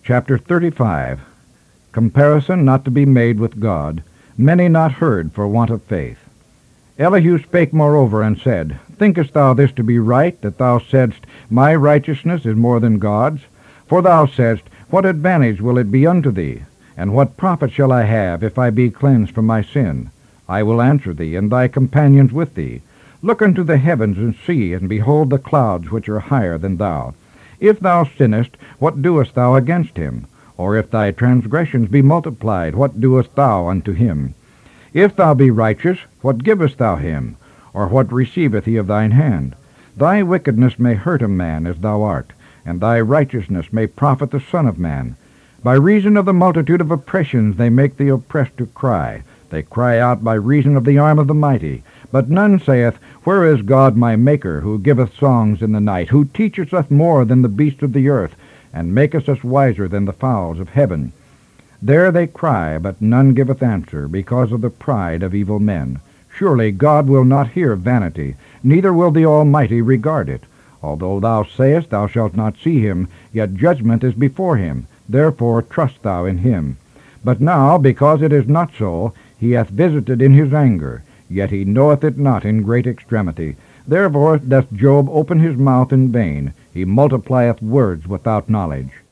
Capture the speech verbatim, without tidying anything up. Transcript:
Chapter thirty-five. Comparison not to be made with God, many not heard for want of faith. Elihu spake moreover and said, Thinkest thou this to be right, that thou saidst, My righteousness is more than God's? For thou saidst, What advantage will it be unto thee? And what profit shall I have, if I be cleansed from my sin? I will answer thee, and thy companions with thee. Look unto the heavens and see, and behold the clouds which are higher than thou. If thou sinnest, what doest thou against him? Or if thy transgressions be multiplied, what doest thou unto him? If thou be righteous, what givest thou him? Or what receiveth he of thine hand? Thy wickedness may hurt a man as thou art, and thy righteousness may profit the Son of Man. By reason of the multitude of oppressions they make the oppressed to cry. They cry out by reason of the arm of the mighty. But none saith, Where is God my Maker, who giveth songs in the night, who teacheth us more than the beasts of the earth, and maketh us wiser than the fowls of heaven? There they cry, but none giveth answer, because of the pride of evil men. Surely God will not hear vanity, neither will the Almighty regard it. Although thou sayest thou shalt not see him, yet judgment is before him. Therefore trust thou in him. But now, because it is not so, he hath visited in his anger, yet he knoweth it not in great extremity. Therefore doth Job open his mouth in vain. He multiplieth words without knowledge.